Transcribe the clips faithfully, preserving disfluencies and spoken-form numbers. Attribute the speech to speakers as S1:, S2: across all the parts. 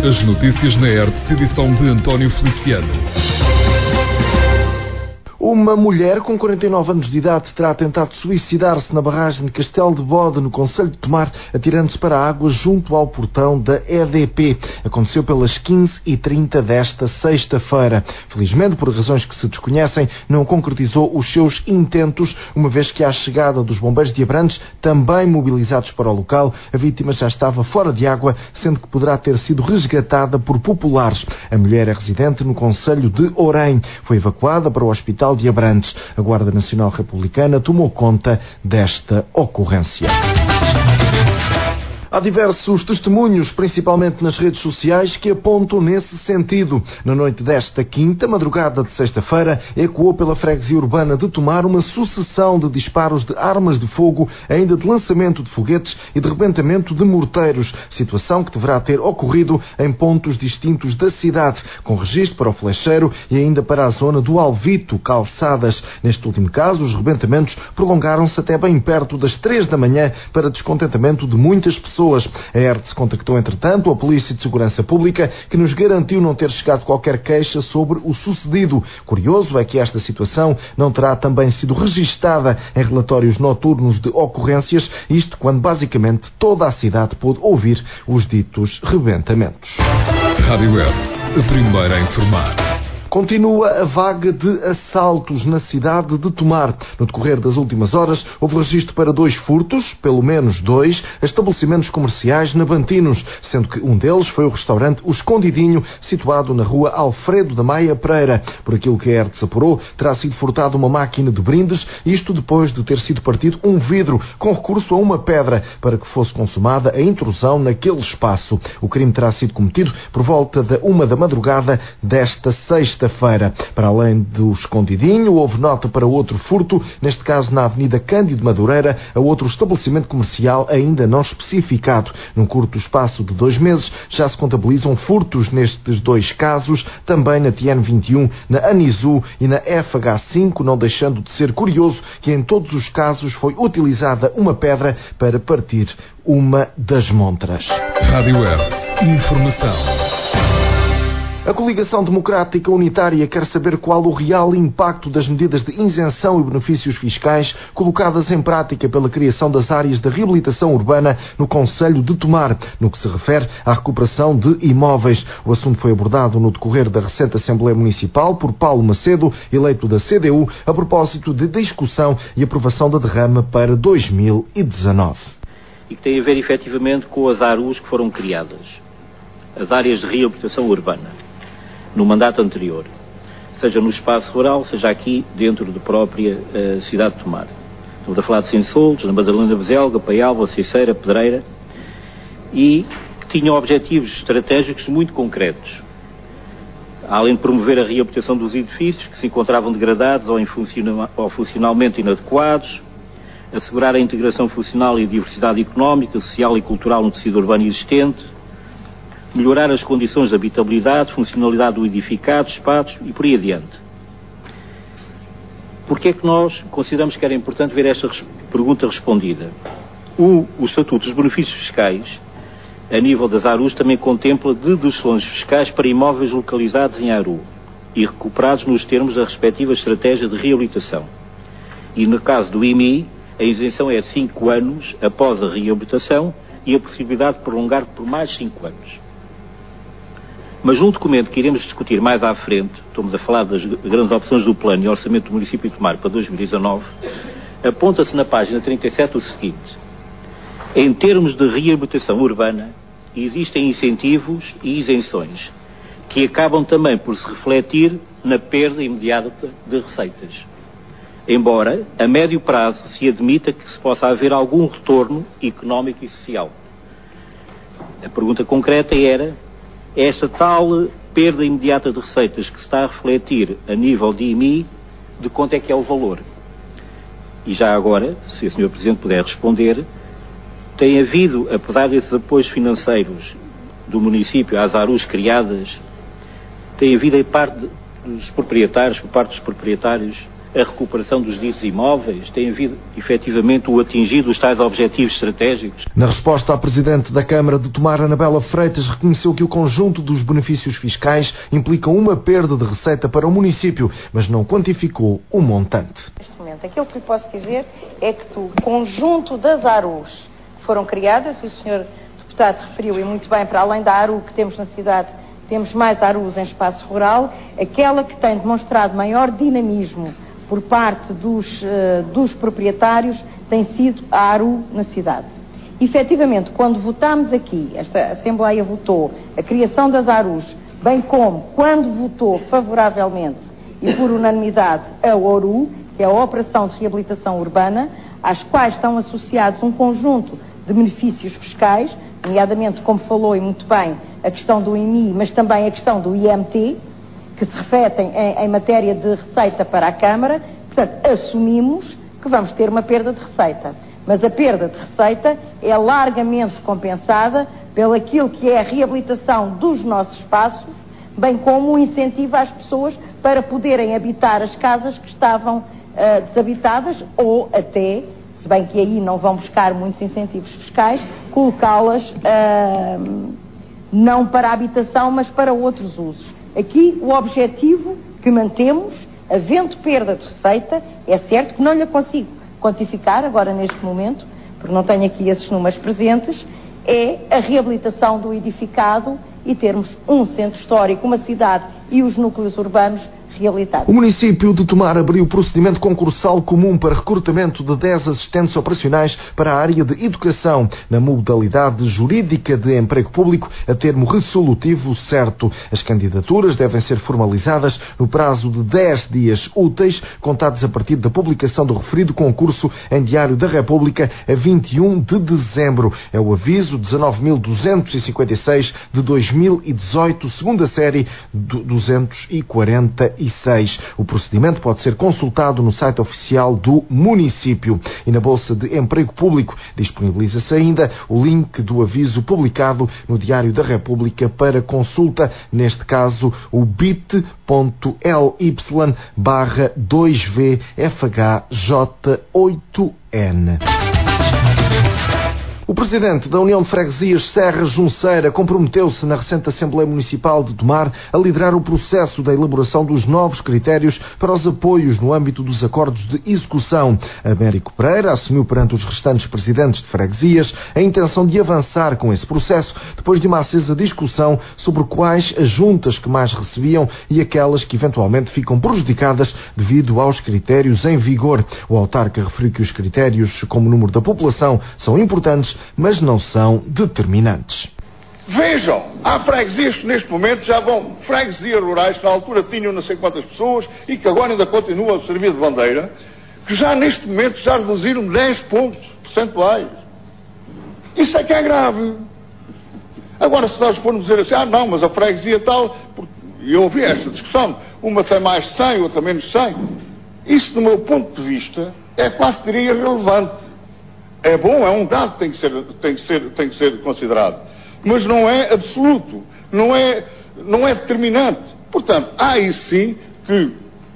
S1: As notícias na R T, edição de António Feliciano.
S2: Uma mulher com quarenta e nove anos de idade terá tentado suicidar-se na barragem de Castelo de Bode, no concelho de Tomar, atirando-se para a água junto ao portão da E D P. Aconteceu pelas quinze e trinta desta sexta-feira. Felizmente, por razões que se desconhecem, não concretizou os seus intentos, uma vez que à chegada dos bombeiros de Abrantes, também mobilizados para o local, a vítima já estava fora de água, sendo que poderá ter sido resgatada por populares. A mulher é residente no concelho de Orém. Foi evacuada para o hospital de Abrantes. A Guarda Nacional Republicana tomou conta desta ocorrência. Há diversos testemunhos, principalmente nas redes sociais, que apontam nesse sentido. Na noite desta quinta, madrugada de sexta-feira, ecoou pela freguesia urbana de Tomar uma sucessão de disparos de armas de fogo, ainda de lançamento de foguetes e de rebentamento de morteiros, situação que deverá ter ocorrido em pontos distintos da cidade, com registro para o Flecheiro e ainda para a zona do Alvito, Calçadas. Neste último caso, os rebentamentos prolongaram-se até bem perto das três da manhã, para descontentamento de muitas pessoas. A R T contactou, entretanto, a Polícia de Segurança Pública, que nos garantiu não ter chegado qualquer queixa sobre o sucedido. Curioso é que esta situação não terá também sido registada em relatórios noturnos de ocorrências, isto quando basicamente toda a cidade pôde ouvir os ditos rebentamentos.
S1: Rádio R, a primeira a informar.
S2: Continua a vaga de assaltos na cidade de Tomar. No decorrer das últimas horas, houve registro para dois furtos, pelo menos dois, a estabelecimentos comerciais navantinos, sendo que um deles foi o restaurante O Escondidinho, situado na rua Alfredo da Maia Pereira. Por aquilo que a R T se apurou, terá sido furtada uma máquina de brindes, isto depois de ter sido partido um vidro, com recurso a uma pedra, para que fosse consumada a intrusão naquele espaço. O crime terá sido cometido por volta da uma da madrugada desta sexta-feira. Para além do Escondidinho, houve nota para outro furto, neste caso na Avenida Cândido Madureira, a outro estabelecimento comercial ainda não especificado. Num curto espaço de dois meses, já se contabilizam furtos nestes dois casos, também na T N vinte e um, na Anizu e na F H cinco, não deixando de ser curioso que em todos os casos foi utilizada uma pedra para partir uma das montras.
S1: Rádio R, informação.
S2: A Coligação Democrática Unitária quer saber qual o real impacto das medidas de isenção e benefícios fiscais colocadas em prática pela criação das áreas de reabilitação urbana no concelho de Tomar, no que se refere à recuperação de imóveis. O assunto foi abordado no decorrer da recente Assembleia Municipal por Paulo Macedo, eleito da C D U, a propósito de discussão e aprovação da derrama para dois mil e dezanove.
S3: E que tem a ver efetivamente com as A R Us que foram criadas, as áreas de reabilitação urbana, no mandato anterior, seja no espaço rural, seja aqui dentro da própria uh, cidade de Tomar. Estamos a falar de Sensoldos, na Madalena Veselga, Paialva, Ceiceira, Pedreira, e que tinham objetivos estratégicos muito concretos. Além de promover a reabilitação dos edifícios que se encontravam degradados ou, em funciona, ou funcionalmente inadequados, assegurar a integração funcional e a diversidade económica, social e cultural no tecido urbano existente, melhorar as condições de habitabilidade, funcionalidade do edificado, espaços e por aí adiante. Porquê é que nós consideramos que era importante ver esta pergunta respondida? O, o Estatuto dos Benefícios Fiscais, a nível das A R Us, também contempla deduções fiscais para imóveis localizados em A R U e recuperados nos termos da respectiva estratégia de reabilitação. E no caso do I M I, a isenção é cinco anos após a reabilitação e a possibilidade de prolongar por mais cinco anos. Mas num documento que iremos discutir mais à frente, estamos a falar das grandes opções do plano e orçamento do município de Tomar para dois mil e dezanove, aponta-se na página trinta e sete o seguinte: em termos de reabilitação urbana, existem incentivos e isenções, que acabam também por se refletir na perda imediata de receitas. Embora, a médio prazo, se admita que se possa haver algum retorno económico e social. A pergunta concreta era: esta tal perda imediata de receitas que se está a refletir a nível de I M I, de quanto é que é o valor? E já agora, se o senhor Presidente puder responder, tem havido, apesar desses apoios financeiros do município às A R Us criadas, tem havido em parte dos proprietários, por parte dos proprietários, a recuperação dos ditos imóveis? Tem havido, efetivamente, o atingido dos tais objetivos estratégicos?
S2: Na resposta, a Presidente da Câmara de Tomar, Anabela Freitas, reconheceu que o conjunto dos benefícios fiscais implica uma perda de receita para o município, mas não quantificou o montante.
S4: Neste momento, aquilo que lhe posso dizer é que o conjunto das A R Us que foram criadas, o senhor deputado referiu, e muito bem, para além da A R U que temos na cidade, temos mais A R Us em espaço rural, aquela que tem demonstrado maior dinamismo por parte dos, uh, dos proprietários tem sido a A R U na cidade. Efetivamente, quando votámos aqui, esta Assembleia votou a criação das A R Us, bem como quando votou favoravelmente e por unanimidade a O R U, que é a Operação de Reabilitação Urbana, às quais estão associados um conjunto de benefícios fiscais, nomeadamente, como falou e muito bem, a questão do I M I, mas também a questão do I M T, que se refletem em, em matéria de receita para a Câmara. Portanto, assumimos que vamos ter uma perda de receita. Mas a perda de receita é largamente compensada pelo aquilo que é a reabilitação dos nossos espaços, bem como o incentivo às pessoas para poderem habitar as casas que estavam uh, desabitadas ou até, se bem que aí não vão buscar muitos incentivos fiscais, colocá-las uh, não para a habitação, mas para outros usos. Aqui o objetivo que mantemos, havendo perda de receita, é certo que não lhe consigo quantificar agora neste momento, porque não tenho aqui esses números presentes, é a reabilitação do edificado e termos um centro histórico, uma cidade e os núcleos urbanos reabilitados.
S2: O município de Tomar abriu procedimento concursal comum para recrutamento de dez assistentes operacionais para a área de educação, na modalidade jurídica de emprego público, a termo resolutivo certo. As candidaturas devem ser formalizadas no prazo de dez dias úteis, contados a partir da publicação do referido concurso em Diário da República a vinte e um de dezembro. É o aviso dezenove mil duzentos e cinquenta e seis de dois mil e dezoito, segunda série duzentos e quarenta e seis. O procedimento pode ser consultado no site oficial do município. E na Bolsa de Emprego Público disponibiliza-se ainda o link do aviso publicado no Diário da República para consulta, neste caso o bit.ly barra dois V F H J oito N. O presidente da União de Freguesias, Serra Junceira, comprometeu-se na recente Assembleia Municipal de Tomar a liderar o processo da elaboração dos novos critérios para os apoios no âmbito dos acordos de execução. Américo Pereira assumiu perante os restantes presidentes de freguesias a intenção de avançar com esse processo depois de uma acesa discussão sobre quais as juntas que mais recebiam e aquelas que eventualmente ficam prejudicadas devido aos critérios em vigor. O autarca referiu que os critérios, como o número da população, são importantes, mas não são determinantes.
S5: Vejam, há freguesias que neste momento já vão, freguesias rurais que na altura tinham não sei quantas pessoas e que agora ainda continuam a servir de bandeira, que já neste momento já reduziram dez pontos percentuais. Isso é que é grave. Agora, se nós formos dizer assim, ah não, mas a freguesia tal, e eu ouvi esta discussão, uma tem mais cem, outra menos cem, isso do meu ponto de vista é quase diria irrelevante. É bom, é um dado que tem que ser, tem que ser, tem que ser considerado. Mas não é absoluto, não é, não é determinante. Portanto, há aí sim que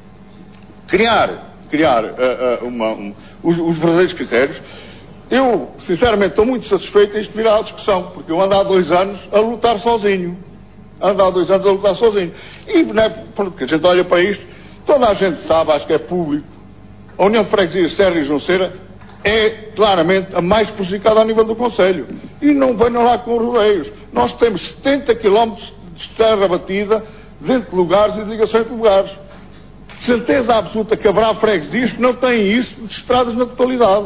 S5: criar, criar uh, uh, uma, um, os, os verdadeiros critérios. Eu, sinceramente, estou muito satisfeito em isto virar à discussão, porque eu ando há dois anos a lutar sozinho. Ando há dois anos a lutar sozinho. E, né, porque a gente olha para isto, toda a gente sabe, acho que é público, a União de Freguesias Serra e Junceira é claramente a mais prejudicada ao nível do Conselho. E não venham lá com rodeios. Nós temos setenta quilómetros de terra batida dentro de lugares e de ligações de lugares. De certeza absoluta que haverá freguesias que não têm isso de estradas na totalidade.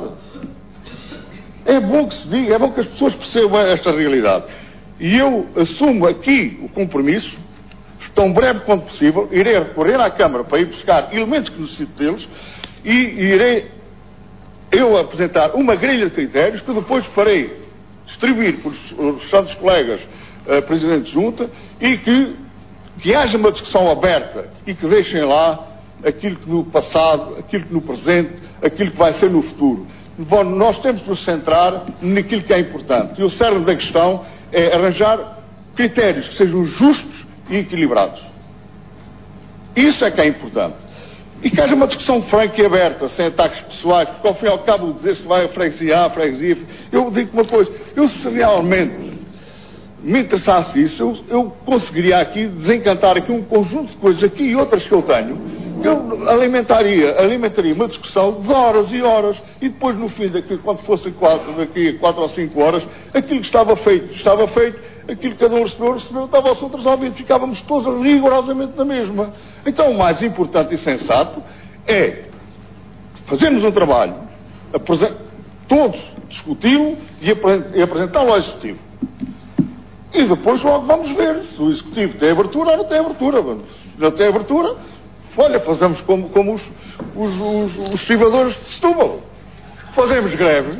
S5: É bom que se diga, é bom que as pessoas percebam esta realidade. E eu assumo aqui o compromisso, tão breve quanto possível, irei recorrer à Câmara para ir buscar elementos que necessito deles e irei eu apresentar uma grelha de critérios que depois farei distribuir por os santos colegas uh, presidentes de junta e que, que haja uma discussão aberta e que deixem lá aquilo que no passado, aquilo que no presente, aquilo que vai ser no futuro. Bom, nós temos de nos centrar naquilo que é importante. E o cerne da questão é arranjar critérios que sejam justos e equilibrados. Isso é que é importante. e que haja uma discussão franca e aberta, sem ataques pessoais, porque ao fim e ao cabo dizer-se vai a freguesia, a freguesia. Eu digo uma coisa, eu se realmente me interessasse isso, eu, eu conseguiria aqui desencantar aqui um conjunto de coisas, aqui e outras que eu tenho, que eu alimentaria, alimentaria uma discussão de horas e horas, e depois no fim daqui, quando fossem quatro, daqui a quatro ou cinco horas, aquilo que estava feito, estava feito, aquilo que cada um recebeu, recebeu, estava ao assunto resolvido, ficávamos todos rigorosamente na mesma. Então o mais importante e sensato é fazermos um trabalho, todos discuti-lo e apresentá-lo ao Executivo. E depois logo vamos ver se o Executivo tem abertura ou não tem abertura. Se não tem abertura, olha, fazemos como, como os, os, os, os estivadores de Setúbal. Fazemos greve.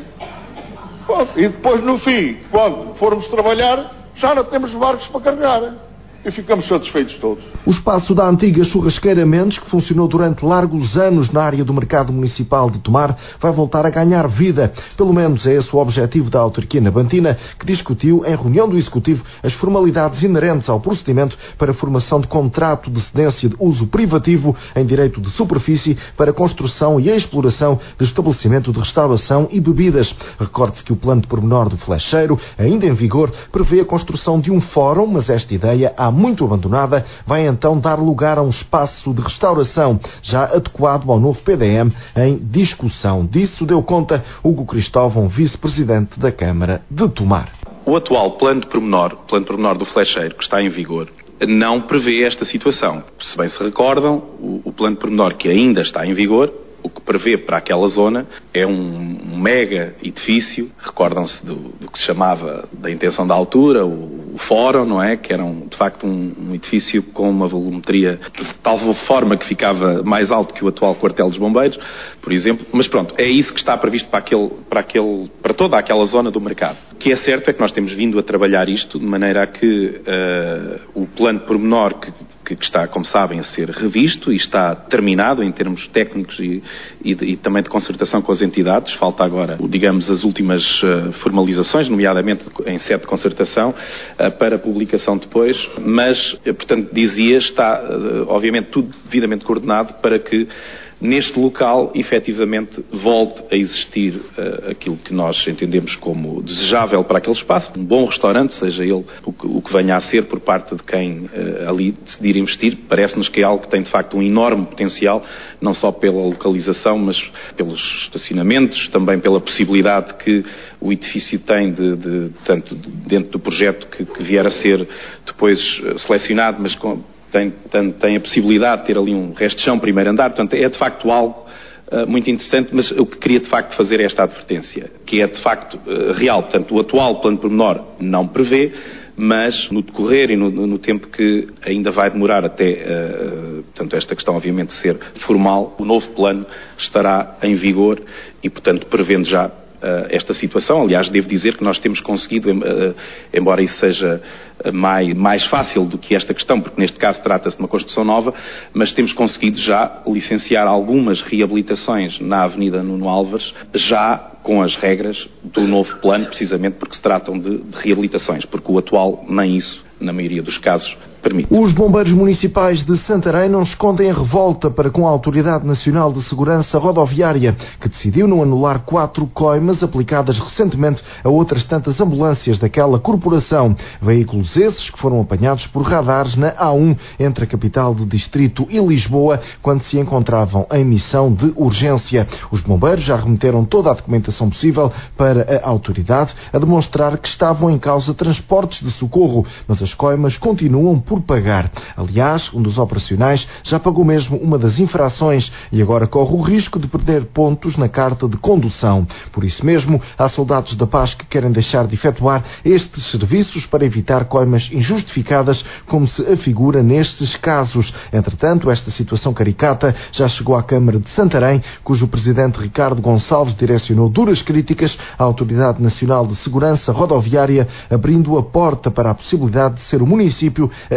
S5: Bom, e depois no fim, quando formos trabalhar, já não temos barcos para carregar. E ficamos satisfeitos todos.
S2: O espaço da antiga churrasqueira Mendes, que funcionou durante largos anos na área do mercado municipal de Tomar, vai voltar a ganhar vida. Pelo menos é esse o objetivo da autarquia nabantina, que discutiu em reunião do Executivo as formalidades inerentes ao procedimento para a formação de contrato de cedência de uso privativo em direito de superfície para a construção e a exploração de estabelecimento de restauração e bebidas. Recorde-se que o plano de pormenor do Flecheiro, ainda em vigor, prevê a construção de um fórum, mas esta ideia há muito abandonada, vai então dar lugar a um espaço de restauração já adequado ao novo P D M em discussão. Disso deu conta Hugo Cristóvão, vice-presidente da Câmara de Tomar.
S6: O atual plano de pormenor, o plano de pormenor do Flecheiro, que está em vigor, não prevê esta situação. Se bem se recordam, o, o plano de pormenor que ainda está em vigor, o que prevê para aquela zona é um, um mega edifício, recordam-se do, do que se chamava da intenção da altura, o, o fórum, não é? Que era um, de facto um, um edifício com uma volumetria de tal forma que ficava mais alto que o atual quartel dos bombeiros, por exemplo. Mas pronto, é isso que está previsto para, aquele, para, aquele, para toda aquela zona do mercado. O que é certo é que nós temos vindo a trabalhar isto de maneira a que uh, o plano de pormenor que que está, como sabem, a ser revisto e está terminado em termos técnicos e, e, de, e também de concertação com as entidades. Falta agora, digamos, as últimas uh, formalizações, nomeadamente em sede de concertação, uh, para publicação depois, mas, uh, portanto, dizia, está, uh, obviamente, tudo devidamente coordenado para que neste local, efetivamente, volte a existir uh, aquilo que nós entendemos como desejável para aquele espaço, um bom restaurante, seja ele o que, o que venha a ser por parte de quem uh, ali decidir investir. Parece-nos que é algo que tem, de facto, um enorme potencial, não só pela localização, mas pelos estacionamentos, também pela possibilidade que o edifício tem, de, de, tanto dentro do projeto que, que vier a ser depois uh, selecionado, mas com Tem, tem, tem a possibilidade de ter ali um resto de chão, primeiro andar, portanto é de facto algo uh, muito interessante, mas o que queria de facto fazer é esta advertência, que é de facto uh, real, portanto o atual plano de pormenor não prevê, mas no decorrer e no, no tempo que ainda vai demorar até, uh, portanto esta questão obviamente ser formal, o novo plano estará em vigor e portanto prevendo já esta situação. Aliás, devo dizer que nós temos conseguido, embora isso seja mais, mais fácil do que esta questão, porque neste caso trata-se de uma construção nova, mas temos conseguido já licenciar algumas reabilitações na Avenida Nuno Álvares, já com as regras do novo plano, precisamente porque se tratam de, de reabilitações, porque o atual nem isso, na maioria dos casos, permite.
S2: Os bombeiros municipais de Santarém não escondem a revolta para com a Autoridade Nacional de Segurança Rodoviária, que decidiu não anular quatro coimas aplicadas recentemente a outras tantas ambulâncias daquela corporação. Veículos esses que foram apanhados por radares na A um, entre a capital do distrito e Lisboa, quando se encontravam em missão de urgência. Os bombeiros já remeteram toda a documentação possível para a autoridade, a demonstrar que estavam em causa transportes de socorro, mas as coimas continuam por por pagar. Aliás, um dos operacionais já pagou mesmo uma das infrações e agora corre o risco de perder pontos na carta de condução. Por isso mesmo, há soldados da paz que querem deixar de efetuar estes serviços para evitar coimas injustificadas, como se afigura nestes casos. Entretanto, esta situação caricata já chegou à Câmara de Santarém, cujo presidente Ricardo Gonçalves direcionou duras críticas à Autoridade Nacional de Segurança Rodoviária, abrindo a porta para a possibilidade de ser o município a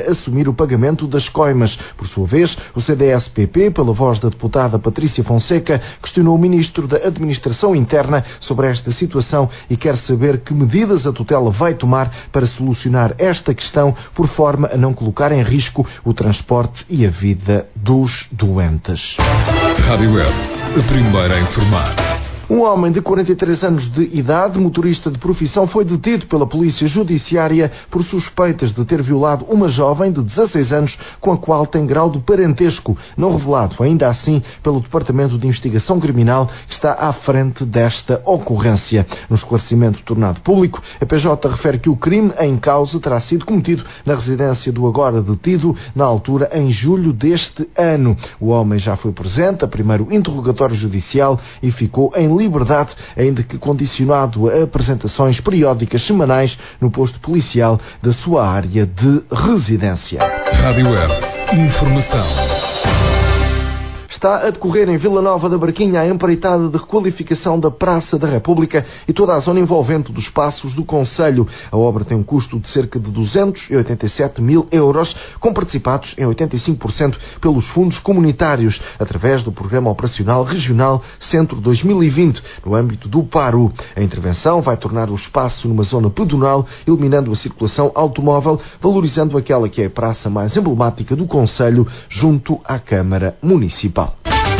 S2: para assumir o pagamento das coimas. Por sua vez, o C D S P P, pela voz da deputada Patrícia Fonseca, questionou o Ministro da Administração Interna sobre esta situação e quer saber que medidas a tutela vai tomar para solucionar esta questão por forma a não colocar em risco o transporte e a vida dos doentes.
S1: Rádio Web, a primeira a informar.
S2: Um homem de quarenta e três anos de idade, motorista de profissão, foi detido pela Polícia Judiciária por suspeitas de ter violado uma jovem de dezasseis anos com a qual tem grau de parentesco, não revelado ainda assim pelo Departamento de Investigação Criminal que está à frente desta ocorrência. No esclarecimento tornado público, a P J refere que o crime em causa terá sido cometido na residência do agora detido, na altura em julho deste ano. O homem já foi presente a primeiro interrogatório judicial e ficou em liberdade, ainda que condicionado a apresentações periódicas semanais no posto policial da sua área de residência.
S1: Rádio Web, informação.
S2: Está a decorrer em Vila Nova da Barquinha a empreitada de requalificação da Praça da República e toda a zona envolvente dos passos do concelho. A obra tem um custo de cerca de duzentos e oitenta e sete mil euros, com participados em oitenta e cinco por cento pelos fundos comunitários, através do Programa Operacional Regional Centro dois mil e vinte, no âmbito do PARU. A intervenção vai tornar o espaço numa zona pedonal, eliminando a circulação automóvel, valorizando aquela que é a praça mais emblemática do concelho, junto à Câmara Municipal.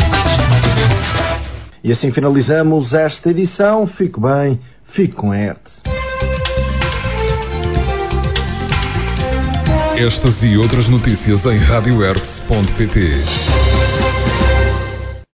S2: E assim finalizamos esta edição. Fique bem, fique com a Hertz.
S1: Estas e outras notícias em rádio hertz ponto pt.